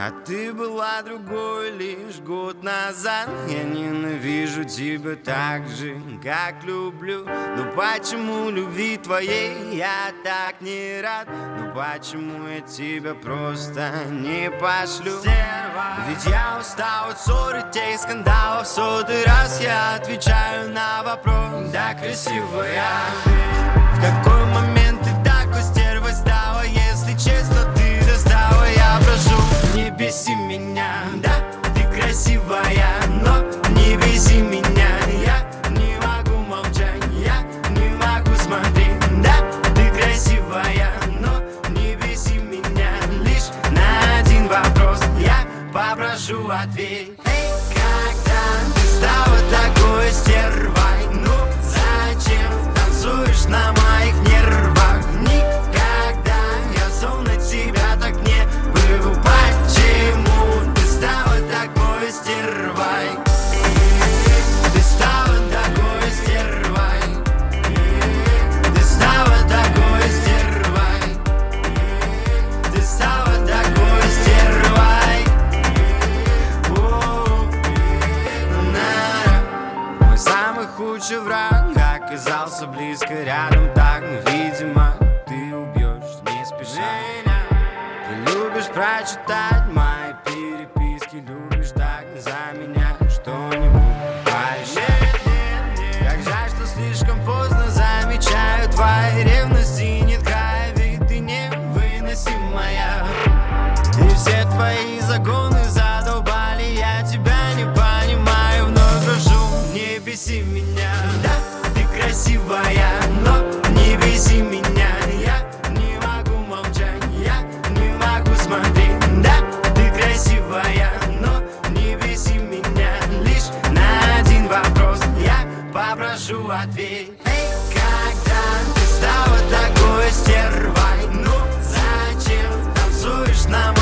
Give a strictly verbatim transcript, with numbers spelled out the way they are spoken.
А ты была другой лишь год назад. Я ненавижу тебя так же, как люблю. Но почему любви твоей я так не рад? Ну почему я тебя просто не пошлю? Ведь я устал от ссор и тех скандалов. В сотый раз я отвечаю на вопрос: да, красивая. В какой момент ты такой стервой стала? Если честно, ты достала. Я прошу, не беси меня. Да, ты красивая, но не беси меня. Я не могу молчать, я не могу смотреть. Да, ты красивая, но не беси меня. Лишь на один вопрос я попрошу ответь. Эй, когда ты стала такой стервой? Ну зачем танцуешь на моих нервах? Никогда я зол на тебя так не был. Почему ты стала такой стервой? Ты стала такой стервой. Ты стала такой стервой. Ты стала такой стервой. Мой самый худший враг оказался близко рядом так. Но, видимо, ты убьешь не спеша. Ты любишь прочитать мои переписки, любишь так за меня что-нибудь порешать. Как жаль, что слишком поздно замечаю твои ревности. Нет края, ведь ты невыносимая. И все твои загоны задолбали, я тебя не понимаю. Вновь прошу, не беси меня. Да, ты красивая, но не беси меня. Я не могу молчать, я не могу смотреть. Да, ты красивая, но не беси меня. Лишь на один вопрос я попрошу ответь. Эй, когда ты стала такой стервой? Ну зачем танцуешь на моей